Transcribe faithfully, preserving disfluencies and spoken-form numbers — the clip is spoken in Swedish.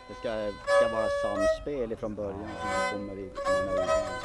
Det ska, ska vara samspel från början som kommer i.